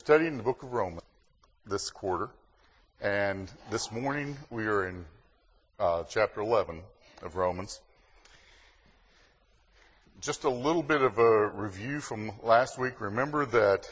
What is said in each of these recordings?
Studying the book of Romans this quarter, and this morning we are in chapter 11 of Romans. Just a little bit of a review from last week. Remember that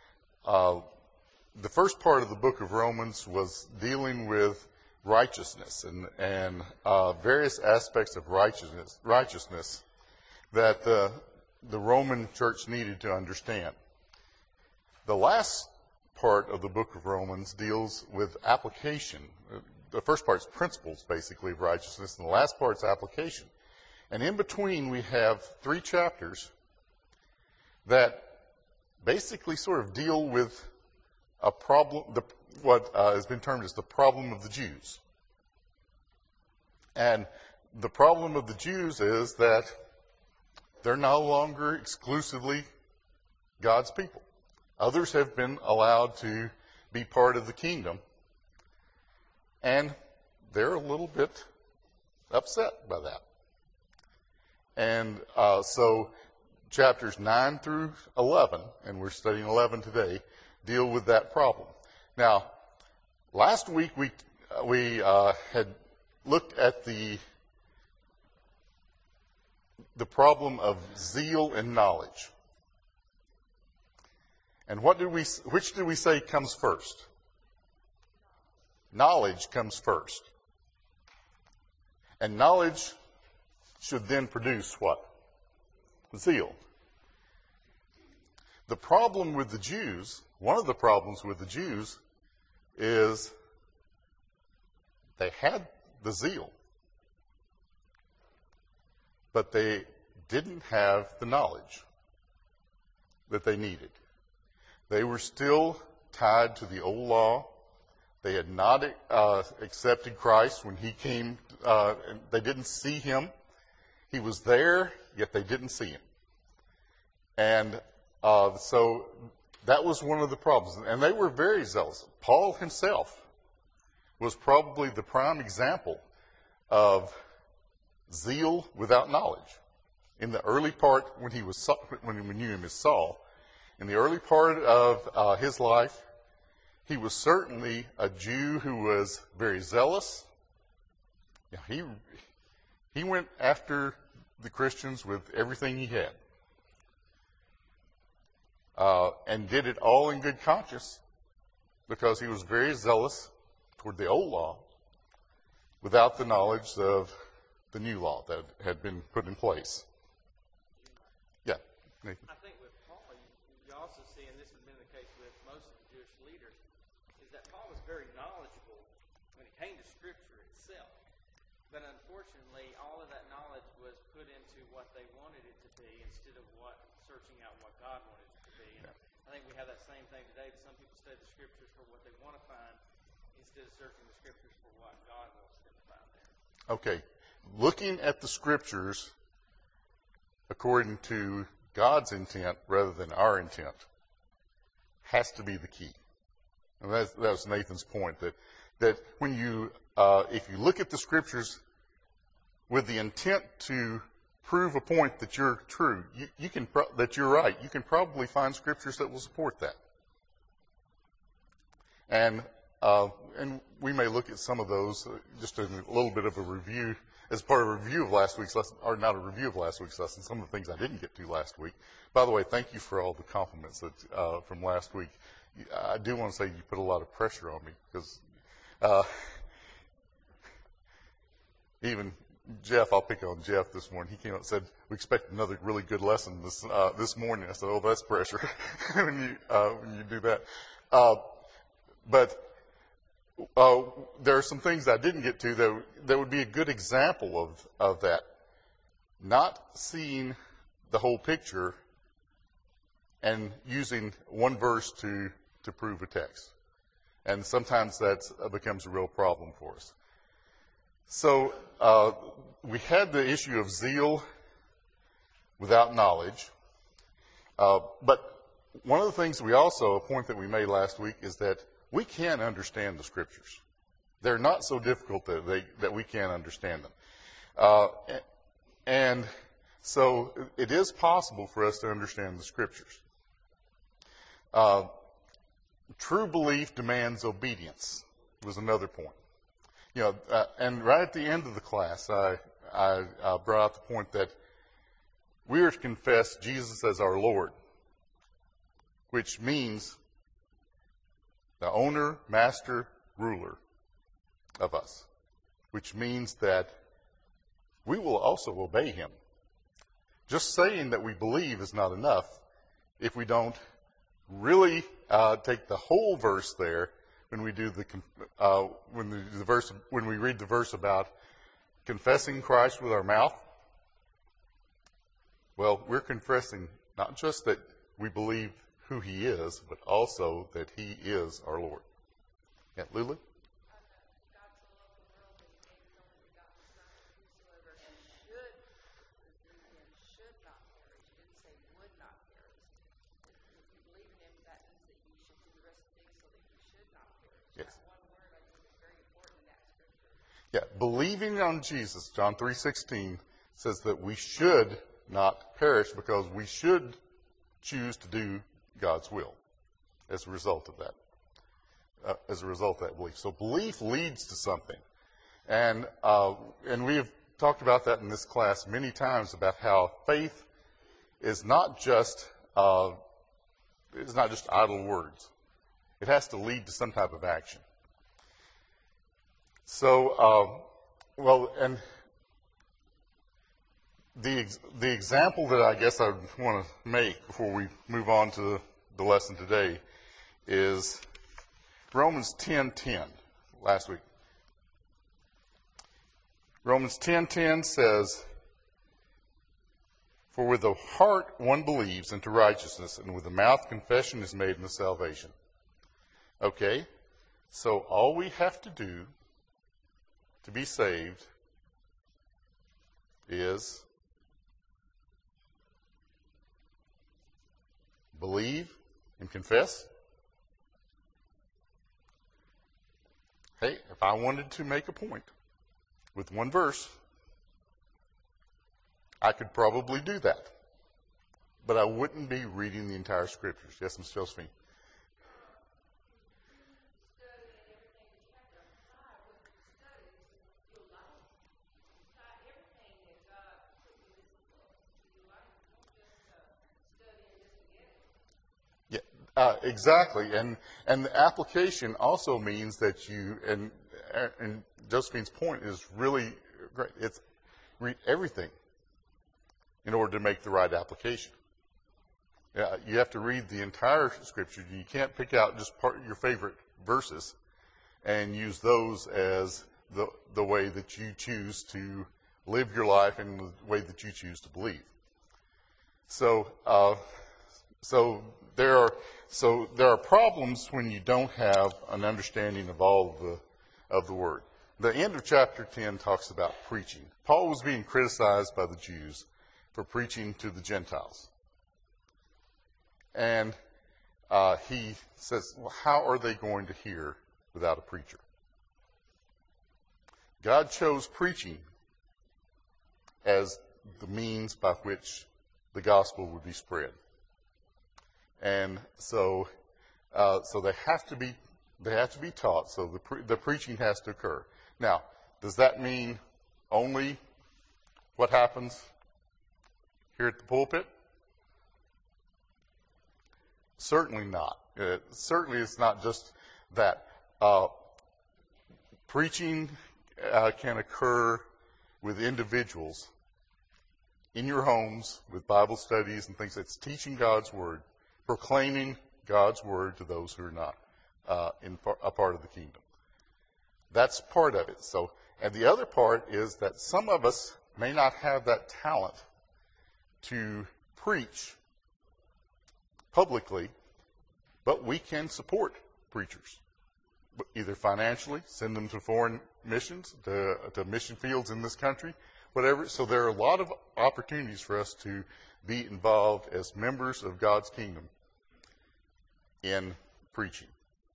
the first part of the book of Romans was dealing with righteousness and various aspects of righteousness that the Roman church needed to understand. The last part of the book of Romans deals with application. The first part is principles, basically, of righteousness, and the last part is application. And in between, we have 3 chapters that basically sort of deal with a problem, what has been termed as the problem of the Jews. And the problem of the Jews is that they're no longer exclusively God's people. Others have been allowed to be part of the kingdom, and they're a little bit upset by that. And so chapters 9 through 11, and we're studying 11 today, deal with that problem. Now, last week we had looked at the problem of zeal and knowledge. And which do we say comes first? Knowledge comes first. And knowledge should then produce what? Zeal. The problem with the Jews, one of the problems with the Jews, is they had the zeal, but they didn't have the knowledge that they needed. They were still tied to the old law. They had not accepted Christ when he came. They didn't see him. He was there, yet they didn't see him. And so that was one of the problems. And they were very zealous. Paul himself was probably the prime example of zeal without knowledge. In the early part, when we knew him as Saul, in the early part of his life, he was certainly a Jew who was very zealous. He went after the Christians with everything he had, and did it all in good conscience because he was very zealous toward the old law without the knowledge of the new law that had been put in place. Yeah, Nathan. I think with Paul, you also see, and this has been the case with most of the Jewish leaders, is that Paul was very knowledgeable when it came to Scripture itself. But unfortunately, all of that knowledge was put into what they wanted it to be instead of searching out what God wanted it to be. And I think we have that same thing today. Some people study the Scriptures for what they want to find instead of searching the Scriptures for what God wants them to find there. Okay. Looking at the Scriptures according to God's intent rather than our intent has to be the key. And that was Nathan's point, that when if you look at the Scriptures with the intent to prove a point that you're true, that you're right, you can probably find Scriptures that will support that. And we may look at some of those just in a little bit of a review, as part of a review of last week's lesson, or not a review of last week's lesson, some of the things I didn't get to last week. By the way, thank you for all the compliments from last week. I do want to say you put a lot of pressure on me because even Jeff, I'll pick on Jeff this morning. He came out and said, we expect another really good lesson this morning. I said, oh, that's pressure when you do that. But there are some things I didn't get to that would be a good example of that. Not seeing the whole picture and using one verse to prove a text. And sometimes that becomes a real problem for us. So we had the issue of zeal without knowledge. But one of the things a point that we made last week is that we can understand the Scriptures. They're not so difficult that we can't understand them. And So it is possible for us to understand the Scriptures. True belief demands obedience was another point. And right at the end of the class, I brought out the point that we are to confess Jesus as our Lord, which means the owner, master, ruler of us, which means that we will also obey him. Just saying that we believe is not enough if we don't really take the whole verse there when we do when we read the verse about confessing Christ with our mouth. Well, we're confessing not just that we believe who he is, but also that he is our Lord. Yeah, Lulu? Yeah, believing on Jesus, John 3:16, says that we should not perish because we should choose to do God's will as a result of that belief. So belief leads to something. And we have talked about that in this class many times about how faith is not just idle words. It has to lead to some type of action. So, and the example that I guess I want to make before we move on to the lesson today is Romans 10:10. Last week, Romans 10:10 says, "For with the heart one believes unto righteousness, and with the mouth confession is made unto salvation." Okay, so all we have to do to be saved is believe and confess. Hey, if I wanted to make a point with one verse, I could probably do that. But I wouldn't be reading the entire scriptures. Yes, Ms. Josephine? Exactly, and the application also means that you, and Josephine's point is really great. It's read everything in order to make the right application. You have to read the entire scripture. You can't pick out just your favorite verses and use those as the way that you choose to live your life and the way that you choose to believe. So there are problems when you don't have an understanding of all of the word. The end of chapter 10 talks about preaching. Paul was being criticized by the Jews for preaching to the Gentiles. And he says, well, how are they going to hear without a preacher? God chose preaching as the means by which the gospel would be spread. And so they have to be taught. So the preaching has to occur. Now, does that mean only what happens here at the pulpit? Certainly not. Certainly, it's not just that. Preaching can occur with individuals in your homes with Bible studies and things. It's teaching God's word, proclaiming God's word to those who are not a part of the kingdom. That's part of it. So, and the other part is that some of us may not have that talent to preach publicly, but we can support preachers, either financially, send them to foreign missions, to mission fields in this country, whatever. So there are a lot of opportunities for us to be involved as members of God's kingdom in preaching.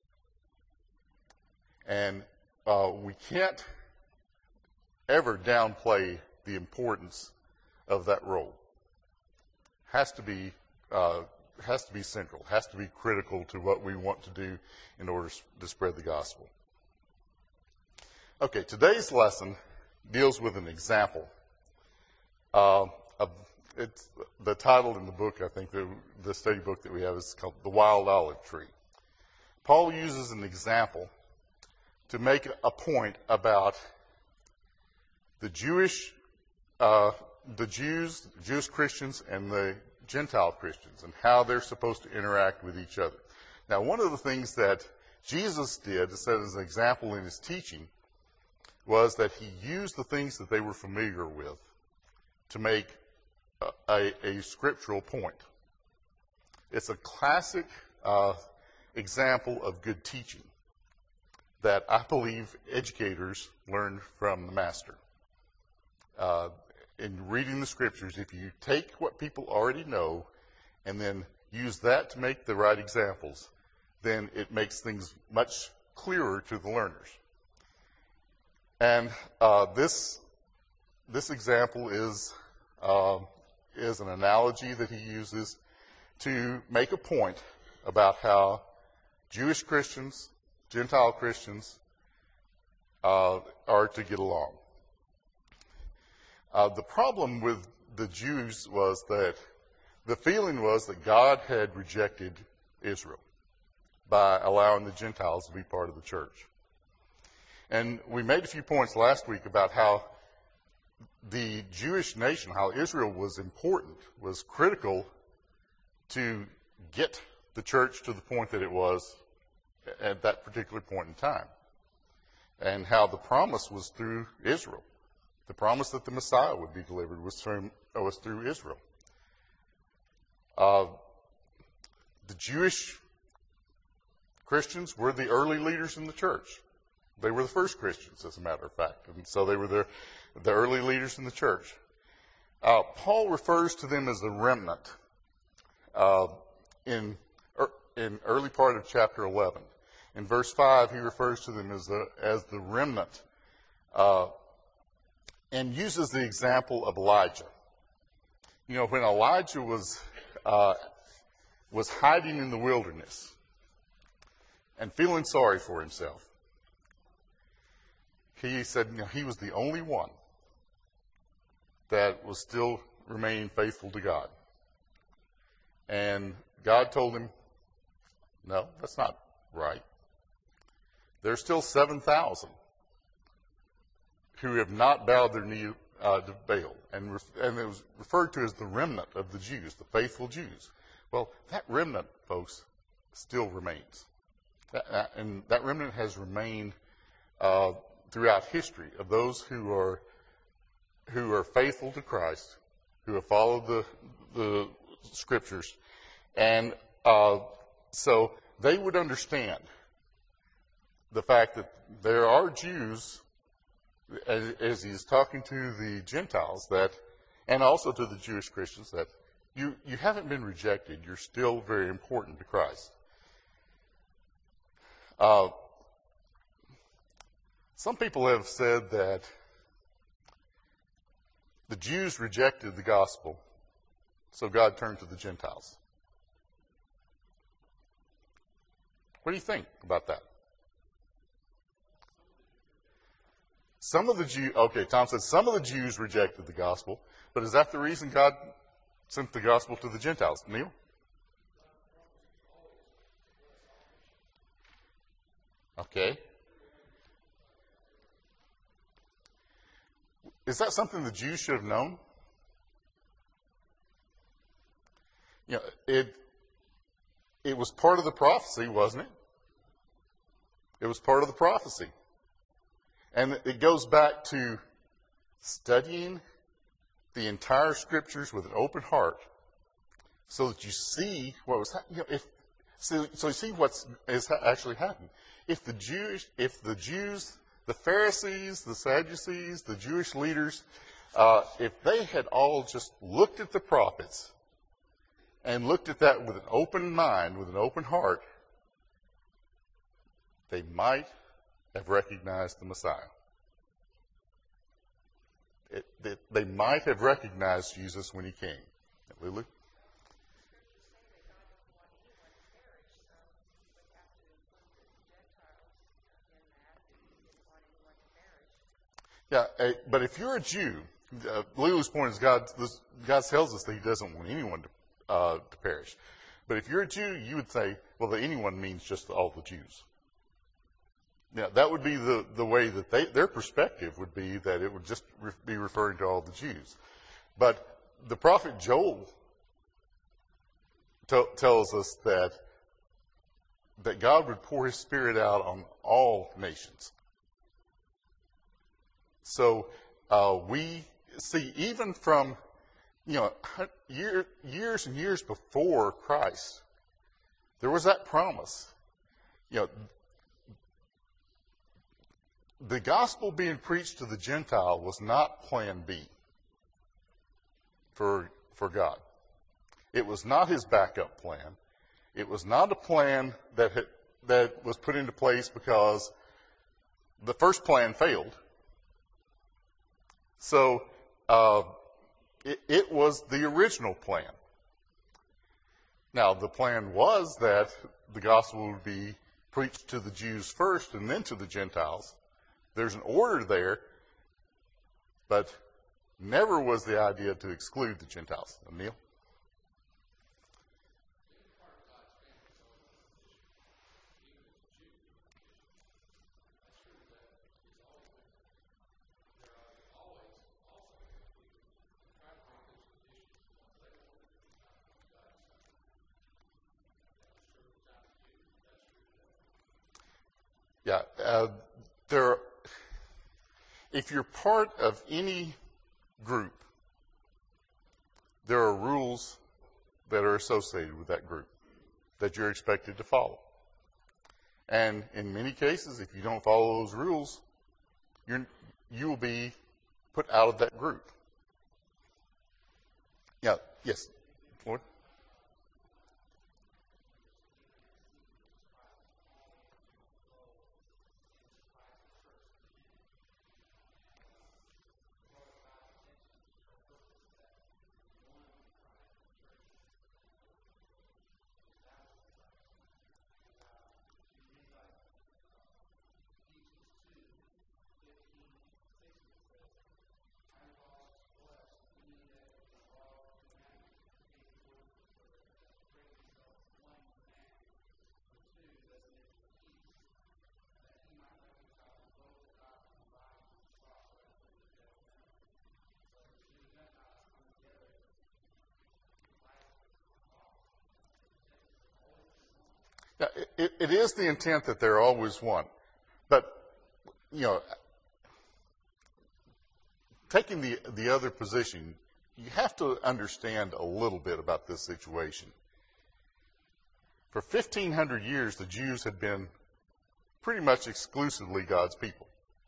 And we can't ever downplay the importance of that role. Has to be has to be central, has to be critical to what we want to do in order to spread the gospel. Okay, today's lesson deals with an example. It's the title in the book, I think, the study book that we have is called The Wild Olive Tree. Paul uses an example to make a point about the Jewish Christians and the Gentile Christians and how they're supposed to interact with each other. Now, one of the things that Jesus did, set as an example in his teaching, was that he used the things that they were familiar with to make a scriptural point. It's a classic example of good teaching that I believe educators learned from the master. In reading the scriptures, if you take what people already know and then use that to make the right examples, then it makes things much clearer to the learners. And this example is an analogy that he uses to make a point about how Jewish Christians, Gentile Christians are to get along. The problem with the Jews was that the feeling was that God had rejected Israel by allowing the Gentiles to be part of the church. And we made a few points last week about how the Jewish nation, how Israel was important, was critical to get the church to the point that it was at that particular point in time. And how the promise was through Israel. The promise that the Messiah would be delivered was through Israel. The Jewish Christians were the early leaders in the church. They were the first Christians, as a matter of fact. And so they were the early leaders in the church. Paul refers to them as the remnant in early part of chapter 11. In verse 5, he refers to them as the remnant and uses the example of Elijah. You know, when Elijah was hiding in the wilderness and feeling sorry for himself, he said, you know, he was the only one that was still remaining faithful to God. And God told him, no, that's not right. There's still 7,000 who have not bowed their knee to Baal. And it was referred to as the remnant of the Jews, the faithful Jews. Well, that remnant, folks, still remains. And that remnant has remained throughout history of those who are faithful to Christ, who have followed the scriptures. And so they would understand the fact that there are Jews, as he's talking to the Gentiles, and also to the Jewish Christians, that you haven't been rejected. You're still very important to Christ. Some people have said that the Jews rejected the gospel, so God turned to the Gentiles. What do you think about that? Some of the Jews, okay, Tom said some of the Jews rejected the gospel, but is that the reason God sent the gospel to the Gentiles? Neil? Okay. Is that something the Jews should have known? You know, it was part of the prophecy, wasn't it? It was part of the prophecy. And it goes back to studying the entire scriptures with an open heart so that you see what was happening. You know, so you see what's actually happening. If the Jews, the Pharisees, the Sadducees, the Jewish leaders, if they had all just looked at the prophets and looked at that with an open mind, with an open heart, they might have recognized the Messiah. They might have recognized Jesus when he came. Lulu? Yeah, but if you're a Jew, Lulu's point is God tells us that he doesn't want anyone to perish. But if you're a Jew, you would say, well, the anyone means just all the Jews. Now, that would be the way that their perspective would be, that it would just be referring to all the Jews. But the prophet Joel tells us that God would pour his Spirit out on all nations. So we see, even from years and years before Christ, there was that promise. The gospel being preached to the Gentile was not plan B for God. It was not his backup plan. It was not a plan that was put into place because the first plan failed. So it was the original plan. Now, the plan was that the gospel would be preached to the Jews first and then to the Gentiles. There's an order there, but never was the idea to exclude the Gentiles. Emil? Yeah, if you're part of any group, there are rules that are associated with that group that you're expected to follow. And in many cases, if you don't follow those rules, you will be put out of that group. Yeah, yes, Lord? Now, it is the intent that they're always one. But, taking the other position, you have to understand a little bit about this situation. For 1,500 years, the Jews had been pretty much exclusively God's people.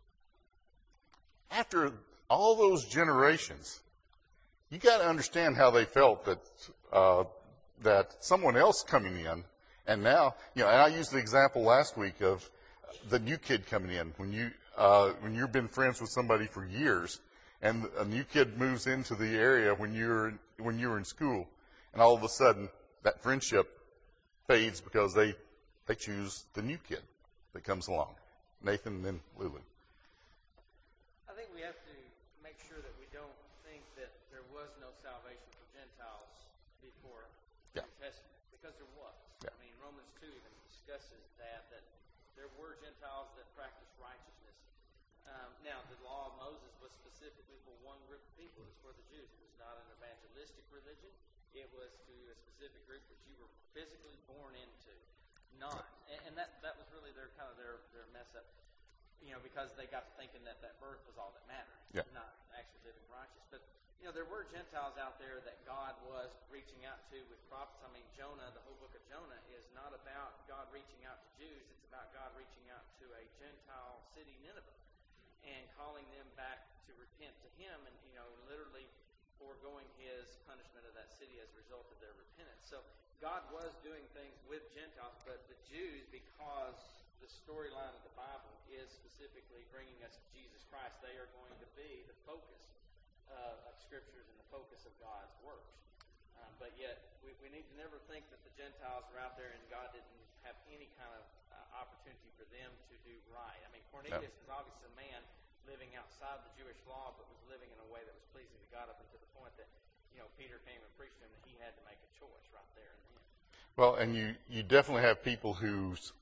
After all those generations, you got to understand how they felt that someone else coming in, and now, and I used the example last week of the new kid coming in. When you've been friends with somebody for years, and a new kid moves into the area when you were in school, and all of a sudden that friendship fades because they choose the new kid that comes along. Nathan and then Lulu. I think we have to make sure that we don't think that there was no salvation for Gentiles before the New Testament, because there was. Yeah. I mean, Romans 2 even discusses that there were Gentiles that practiced righteousness. Now, the law of Moses was specifically for one group of people. It was for the Jews. It was not an evangelistic religion. It was to a specific group that you were physically born into. Not. And that was really their mess up. Because they got to thinking that birth was all that mattered, not actually living righteous. But, there were Gentiles out there that God was reaching out to with prophets. I mean, Jonah, the whole book of Jonah, is not about God reaching out to Jews. It's about God reaching out to a Gentile city, Nineveh, and calling them back to repent to him, and, literally foregoing his punishment of that city as a result of their repentance. So God was doing things with Gentiles, but the Jews, because the storyline of the Bible is specifically bringing us to Jesus Christ, they are going to be the focus of Scriptures and the focus of God's works. But yet, we need to never think that the Gentiles were out there and God didn't have any kind of opportunity for them to do right. I mean, Cornelius was obviously a man living outside the Jewish law, but was living in a way that was pleasing to God, up until the point that, Peter came and preached to him, and he had to make a choice right there and then. Well, and you definitely have people whose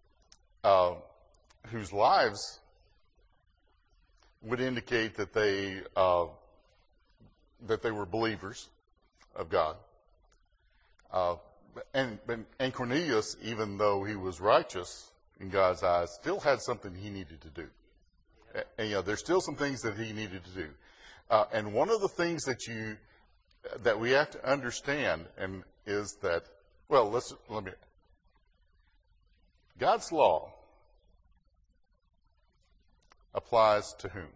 lives would indicate that they were believers of God. And Cornelius, even though he was righteous in God's eyes, still had something he needed to do. And there's still some things that he needed to do. And one of the things that we have to understand is that, well, God's law applies to whom?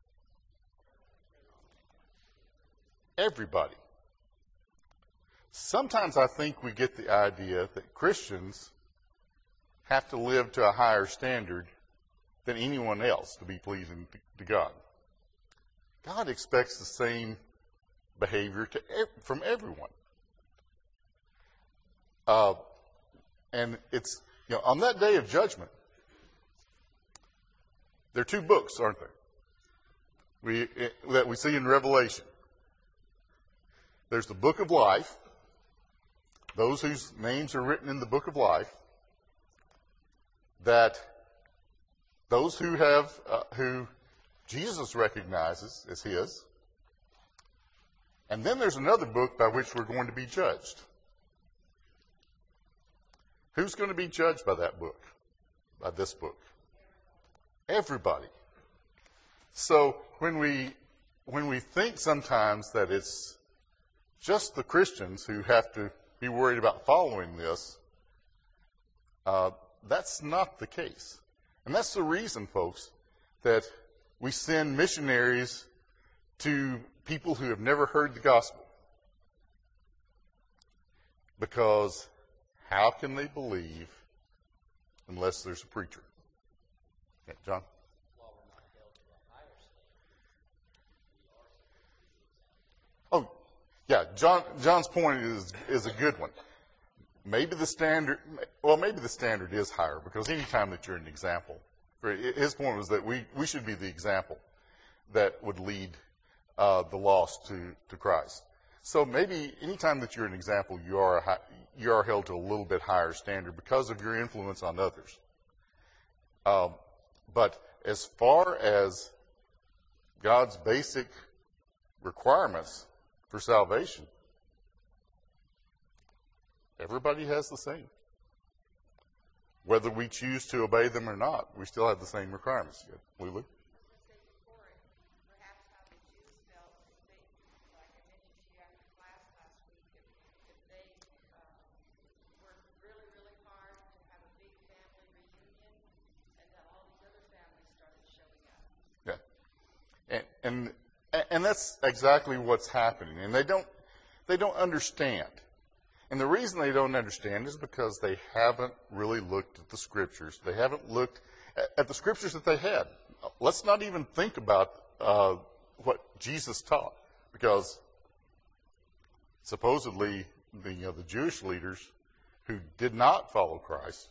Everybody. Sometimes I think we get the idea that Christians have to live to a higher standard than anyone else to be pleasing to God. God expects the same behavior from everyone. And it's, on that day of judgment, there are two books, aren't there? That we see in Revelation. There's the book of life, those whose names are written in the book of life, that those who Jesus recognizes as his. And then there's another book by which we're going to be judged. Who's going to be judged by that book? By this book? Everybody. So when we think sometimes that it's just the Christians who have to be worried about following this, that's not the case. And that's the reason, folks, that we send missionaries to people who have never heard the gospel. Because how can they believe unless there's a preacher? Okay, John? Oh, yeah, John's point is a good one. Maybe the standard is higher, because any time that you're an example, his point was that we should be the example that would lead the lost to Christ. So maybe any time that you're an example, you are held to a little bit higher standard because of your influence on others. But as far as God's basic requirements for salvation, everybody has the same. Whether we choose to obey them or not, we still have the same requirements. Lulu? And that's exactly what's happening. And they don't understand. And the reason they don't understand is because they haven't really looked at the Scriptures. They haven't looked at the Scriptures that they had. Let's not even think about what Jesus taught, because supposedly the Jewish leaders who did not follow Christ,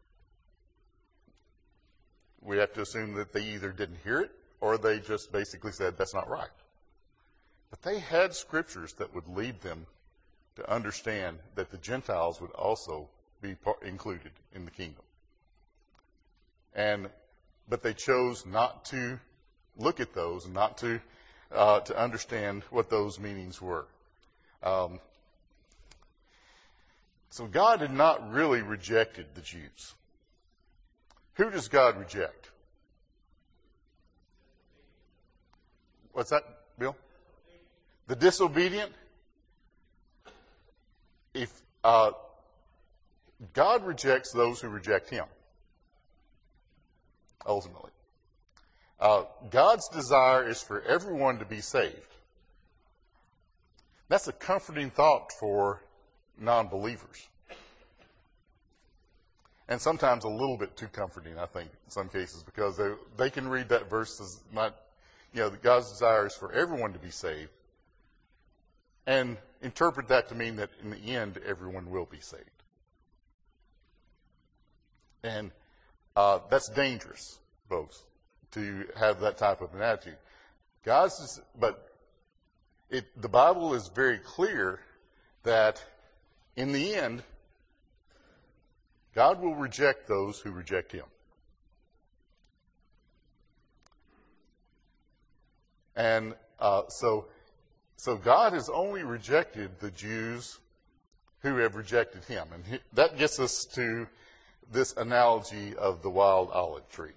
we have to assume that they either didn't hear it or they just basically said, that's not right. But they had Scriptures that would lead them to understand that the Gentiles would also be included in the kingdom. But they chose not to look at those and not to understand what those meanings were. So God had not really rejected the Jews. Who does God reject? What's that, Bill? The disobedient? If God rejects those who reject him, ultimately. God's desire is for everyone to be saved. That's a comforting thought for non-believers. And sometimes a little bit too comforting, I think, in some cases, because they can read that verse as God's desire is for everyone to be saved, and interpret that to mean that in the end, everyone will be saved. And that's dangerous, folks, to have that type of an attitude. The Bible is very clear that in the end, God will reject those who reject him. And so God has only rejected the Jews who have rejected him. And that gets us to this analogy of the wild olive tree.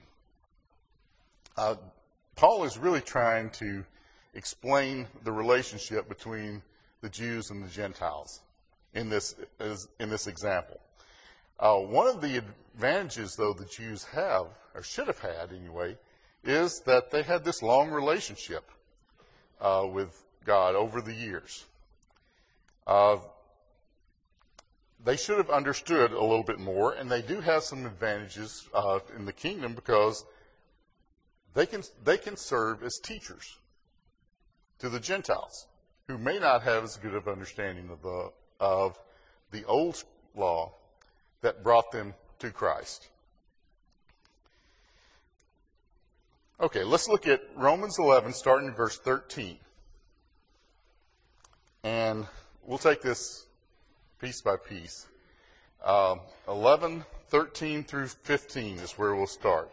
Paul is really trying to explain the relationship between the Jews and the Gentiles in this example. One of the advantages, though, the Jews have, or should have had anyway, is that they had this long relationship with God over the years. They should have understood a little bit more, and they do have some advantages in the kingdom because they can serve as teachers to the Gentiles who may not have as good of understanding of the old law that brought them to Christ. Okay, let's look at Romans 11, starting in verse 13. And we'll take this piece by piece. 11, 13 through 15 is where we'll start.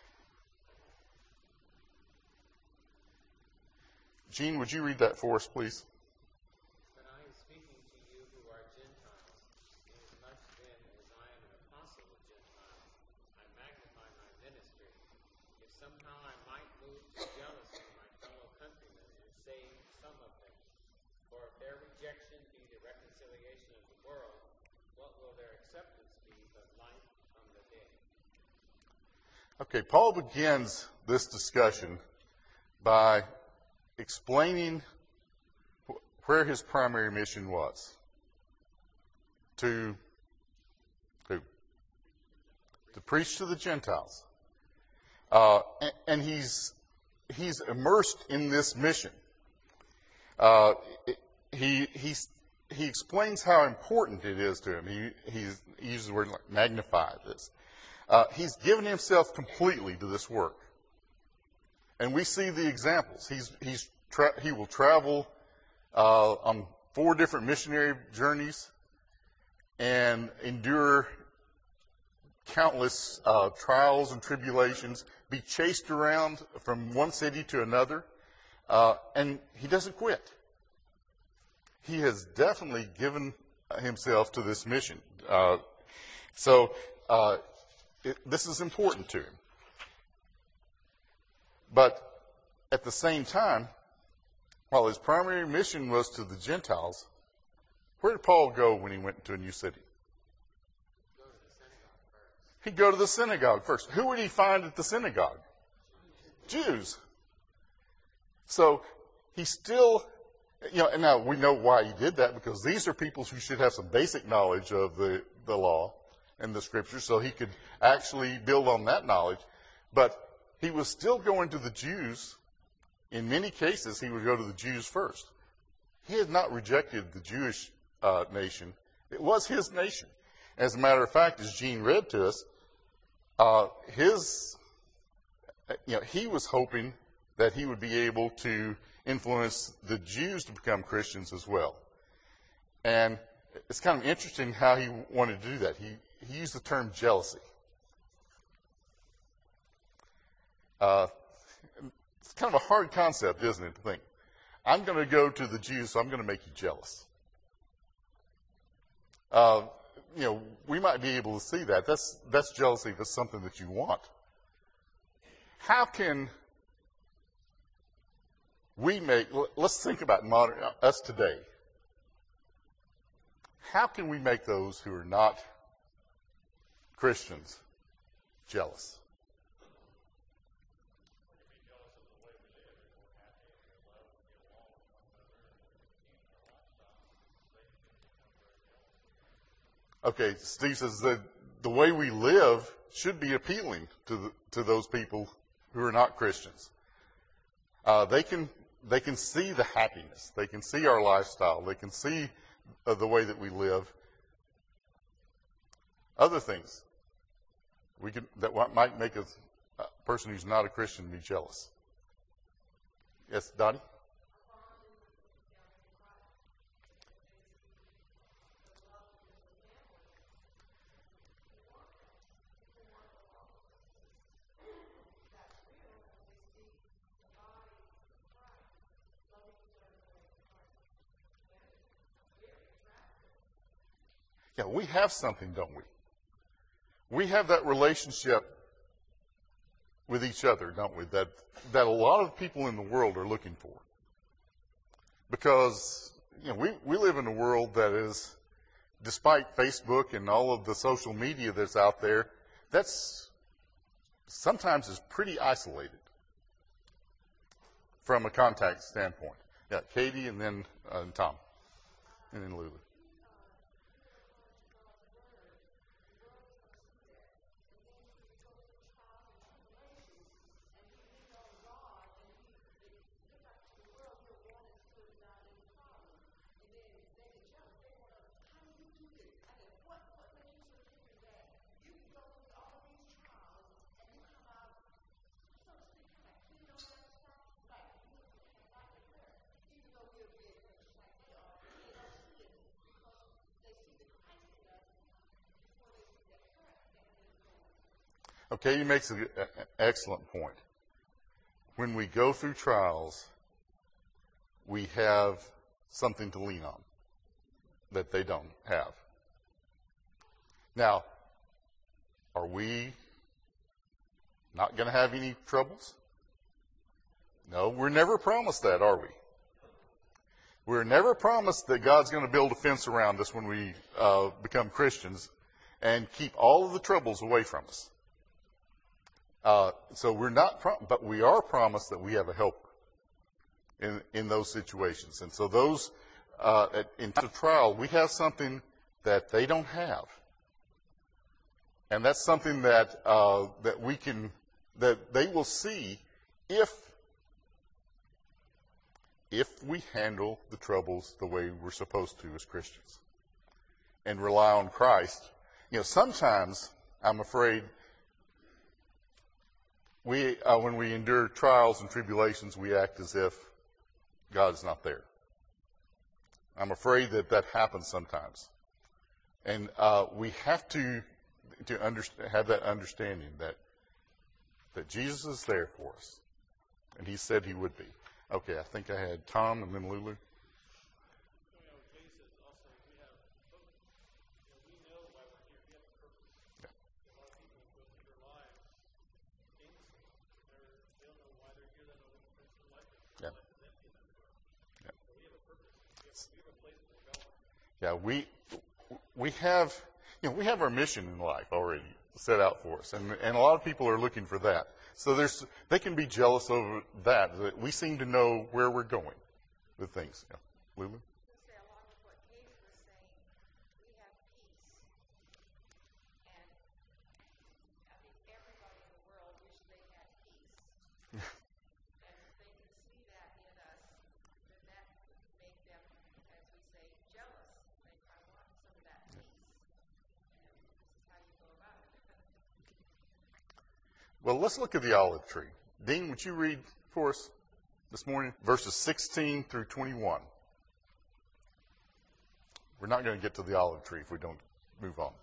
Gene, would you read that for us, please? But I am speaking to you who are Gentiles, inasmuch then as I am an apostle of Gentiles, I magnify my ministry, if somehow I might move to jealousy my fellow countrymen and save some of them. For if their rejection be the reconciliation of the world, what will their acceptance be but life from the dead? Okay, Paul begins this discussion by explaining where his primary mission was. To preach to the Gentiles. And he's immersed in this mission. He explains how important it is to him. He uses the word like magnify this. He's given himself completely to this work. And we see the examples. He will travel on 4 different missionary journeys and endure countless trials and tribulations, be chased around from one city to another, and he doesn't quit. He has definitely given himself to this mission. This is important to him. But at the same time, while his primary mission was to the Gentiles, where did Paul go when he went to a new city? He'd go to the synagogue first. Who would he find at the synagogue? Jews. So he still, and now we know why he did that, because these are people who should have some basic knowledge of the law and the scriptures, so he could actually build on that knowledge. But he was still going to the Jews. In many cases, he would go to the Jews first. He had not rejected the Jewish nation. It was his nation. As a matter of fact, as Gene read to us, he was hoping that he would be able to influence the Jews to become Christians as well. And it's kind of interesting how he wanted to do that. He used the term jealousy. It's kind of a hard concept, isn't it, to think, I'm going to go to the Jews, so I'm going to make you jealous. We might be able to see that. That's jealousy if it's something that you want. How can we let's think about us today. How can we make those who are not Christians jealous? Okay, Steve says that the way we live should be appealing to those people who are not Christians. They can see the happiness. They can see our lifestyle. They can see the way that we live. Other things that might make us person who's not a Christian be jealous. Yes, Dottie? Yeah, we have something, don't we? We have that relationship with each other, don't we? That a lot of people in the world are looking for. Because, we live in a world that is, despite Facebook and all of the social media that's out there, that's sometimes is pretty isolated from a contact standpoint. Yeah, Katie and then Tom. And then Lulu. Okay, he makes an excellent point. When we go through trials, we have something to lean on that they don't have. Now, are we not going to have any troubles? No, we're never promised that, are we? We're never promised that God's going to build a fence around us when we become Christians and keep all of the troubles away from us. So we're not, but we are promised that we have a helper in those situations. And so those, in the trial, we have something that they don't have. And that's something that that they will see if we handle the troubles the way we're supposed to as Christians and rely on Christ. Sometimes, I'm afraid, when we endure trials and tribulations, we act as if God is not there. I'm afraid that happens sometimes. And we have to have that understanding that Jesus is there for us. And he said he would be. Okay, I think I had Tom and then Lulu. Yeah, we have our mission in life already set out for us, and a lot of people are looking for that. So they can be jealous over that we seem to know where we're going with things. Yeah. Lulu? Along with what Katie was saying, we have peace. And I think everybody in the world wishes they had peace. And if they can see that in us, then that would make them, as we say, jealous. I want some of that peace. And this is how you go about it. Well, let's look at the olive tree. Dean, would you read for us this morning? Verses 16 through 21. We're not going to get to the olive tree if we don't move on.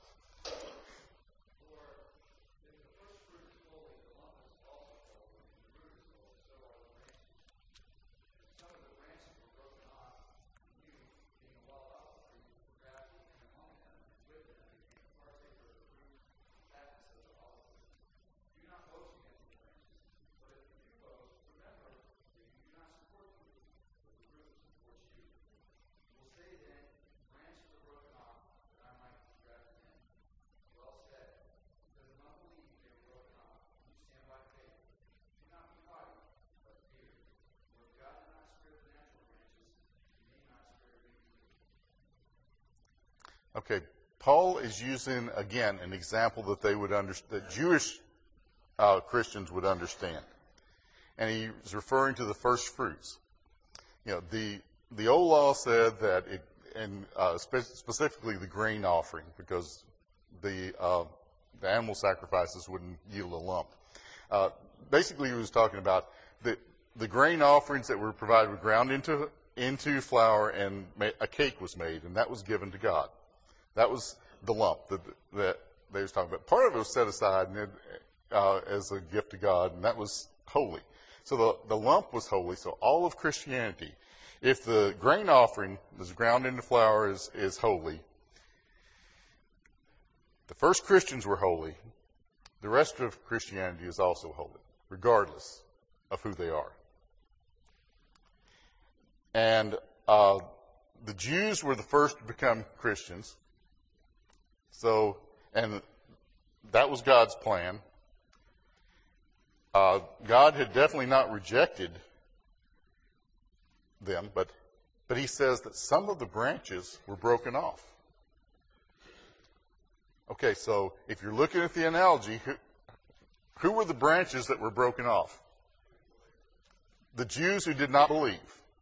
Okay, Paul is using, again, an example that that Jewish Christians would understand. And he's referring to the first fruits. The old law said that specifically the grain offering, because the animal sacrifices wouldn't yield a lump. Basically, he was talking about the grain offerings that were provided were ground into flour, and a cake was made, and that was given to God. That was the lump that they was talking about. Part of it was set aside as a gift to God, and that was holy. So the lump was holy. So all of Christianity, if the grain offering is ground into flour is holy, the first Christians were holy. The rest of Christianity is also holy, regardless of who they are. And the Jews were the first to become Christians. So, and that was God's plan. God had definitely not rejected them, but he says that some of the branches were broken off. Okay, so if you're looking at the analogy, who were the branches that were broken off? The Jews who did not believe.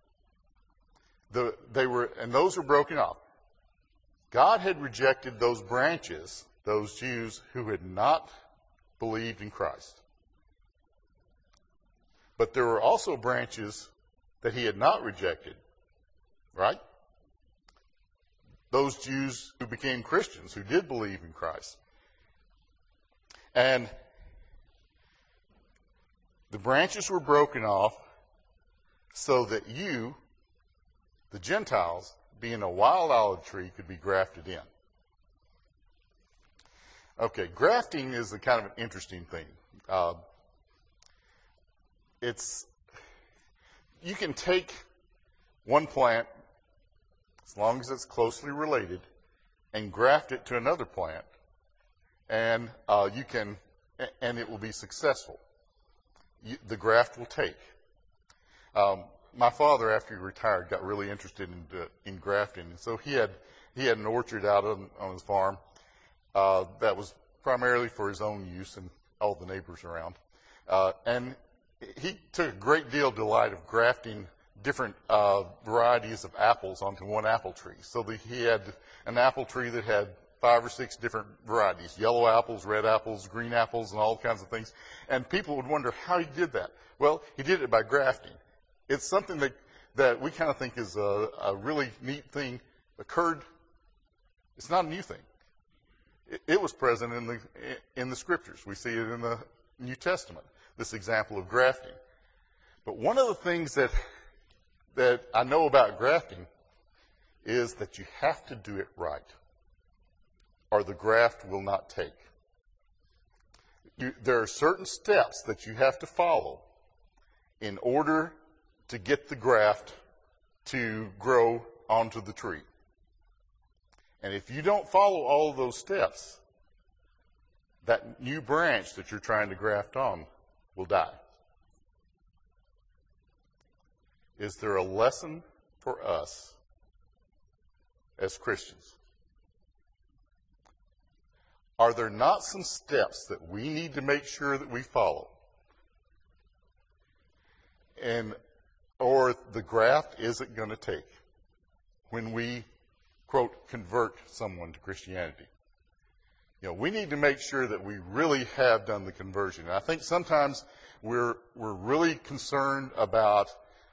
And those were broken off. God had rejected those branches, those Jews who had not believed in Christ. But there were also branches that he had not rejected, right? Those Jews who became Christians, who did believe in Christ. And the branches were broken off so that you, the Gentiles, being a wild olive tree, could be grafted in. Okay, grafting is a kind of an interesting thing. You can take one plant, as long as it's closely related, and graft it to another plant, and it will be successful. The graft will take. My father, after he retired, got really interested in grafting, so he had an orchard out on his farm that was primarily for his own use and all the neighbors around, and he took a great deal of delight of grafting different varieties of apples onto one apple tree. So he had an apple tree that had 5 or 6 different varieties: yellow apples, red apples, green apples, and all kinds of things. And people would wonder how he did that. Well, he did it by grafting. It's something that we kind of think is a really neat thing. It's not a new thing. It was present in the Scriptures. We see it in the New Testament, this example of grafting. But one of the things that I know about grafting is that you have to do it right, or the graft will not take. There are certain steps that you have to follow in order to get the graft to grow onto the tree. And if you don't follow all of those steps, that new branch that you're trying to graft on will die. Is there a lesson for us as Christians? Are there not some steps that we need to make sure that we follow? Or the graft isn't going to take when we, quote, convert someone to Christianity. We need to make sure that we really have done the conversion. And I think sometimes we're really concerned about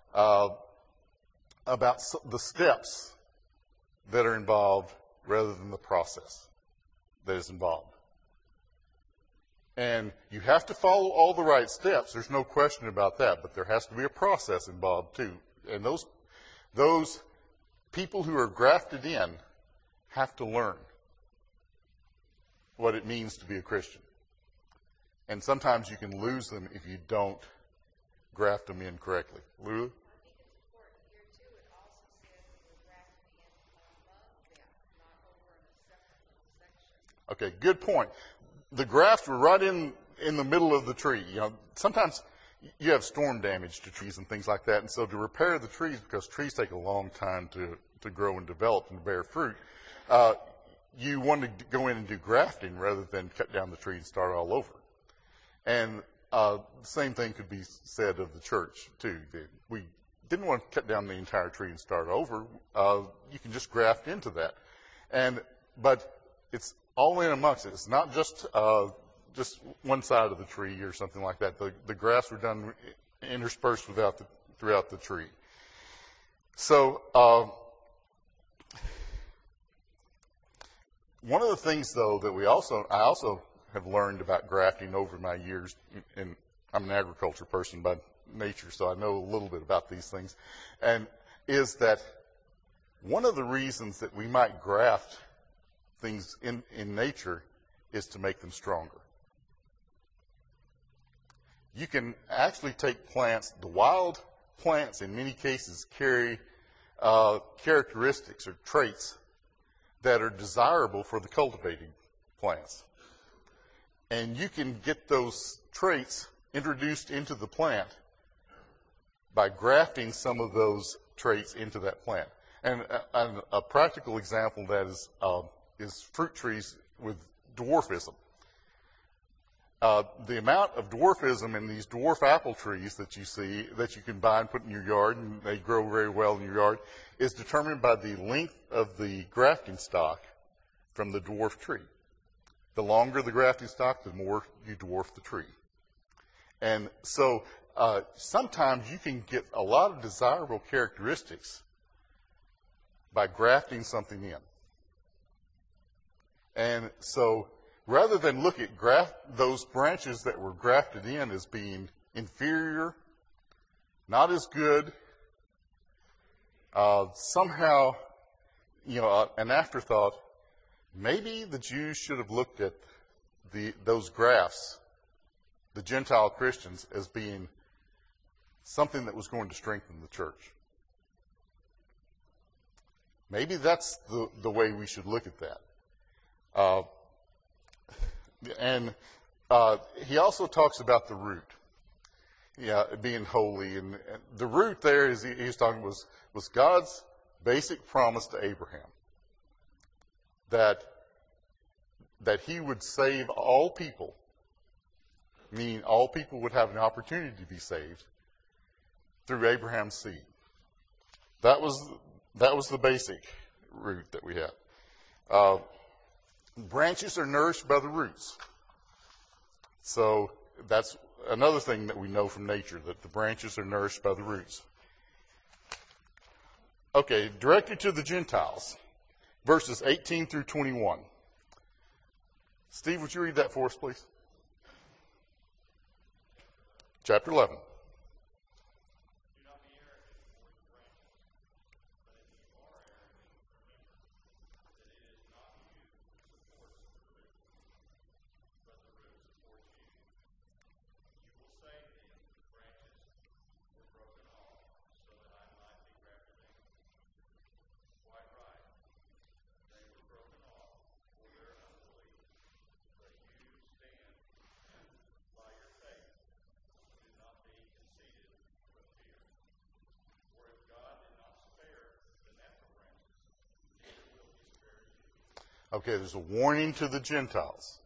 the steps that are involved rather than the process that is involved. And you have to follow all the right steps. There's no question about that. But there has to be a process involved too. And those people who are grafted in have to learn what it means to be a Christian. And sometimes you can lose them if you don't graft them in correctly. Lulu? I think it's important here too. It also says we're grafted in among them, not over in a separate little section. Okay, good point. The grafts were right in the middle of the tree. Sometimes you have storm damage to trees and things like that, and so to repair the trees, because trees take a long time to grow and develop and bear fruit, you want to go in and do grafting rather than cut down the tree and start all over. And the same thing could be said of the church too. We didn't want to cut down the entire tree and start over. You can just graft into that, but it's all in amongst it. It's not just just one side of the tree or something like that. The grafts were done interspersed throughout the tree. So one of the things, though, that I also have learned about grafting over my years, and I'm an agriculture person by nature, so I know a little bit about these things, and is that one of the reasons that we might graft things in nature is to make them stronger. You can actually take plants, the wild plants in many cases carry characteristics or traits that are desirable for the cultivated plants. And you can get those traits introduced into the plant by grafting some of those traits into that plant. And a practical example of that is fruit trees with dwarfism. The amount of dwarfism in these dwarf apple trees that you see, that you can buy and put in your yard, and they grow very well in your yard, is determined by the length of the grafting stock from the dwarf tree. The longer the grafting stock, the more you dwarf the tree. And so sometimes you can get a lot of desirable characteristics by grafting something in. And so rather than look at those branches that were grafted in as being inferior, not as good, somehow, an afterthought, maybe the Jews should have looked at those grafts, the Gentile Christians, as being something that was going to strengthen the church. Maybe that's the way we should look at that. And he also talks about the root, being holy. And the root there, is he's talking, was God's basic promise to Abraham that he would save all people, meaning all people would have an opportunity to be saved through Abraham's seed. That was the basic root that we had. Branches are nourished by the roots. So that's another thing that we know from nature, that the branches are nourished by the roots. Okay, directed to the Gentiles, verses 18 through 21. Steve, would you read that for us, please? Chapter 11. Okay, there's a warning to the Gentiles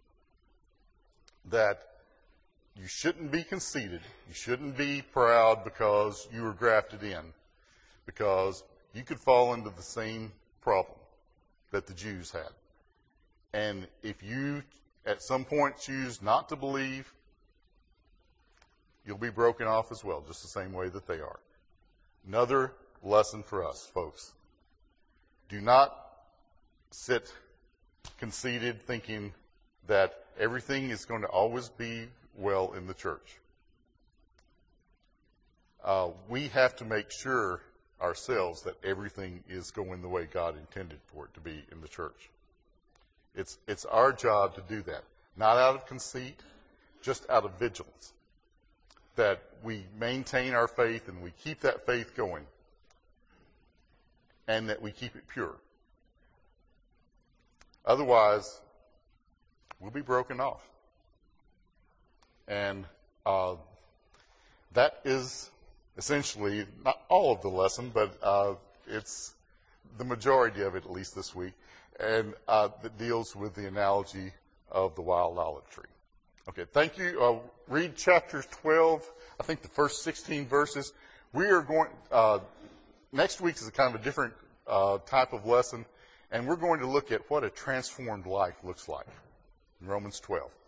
that you shouldn't be conceited. You shouldn't be proud because you were grafted in, because you could fall into the same problem that the Jews had. And if you at some point choose not to believe, you'll be broken off as well, just the same way that they are. Another lesson for us, folks. Do not sit conceited thinking that everything is going to always be well in the church. We have to make sure ourselves that everything is going the way God intended for it to be in the church. It's our job to do that, not out of conceit, just out of vigilance, that we maintain our faith and we keep that faith going, and that we keep it pure. Otherwise, we'll be broken off. And that is essentially not all of the lesson, but it's the majority of it, at least this week, and that deals with the analogy of the wild olive tree. Okay, thank you. Read chapter 12, I think the first 16 verses. We are going, next week is a kind of a different type of lesson, and we're going to look at what a transformed life looks like in Romans 12.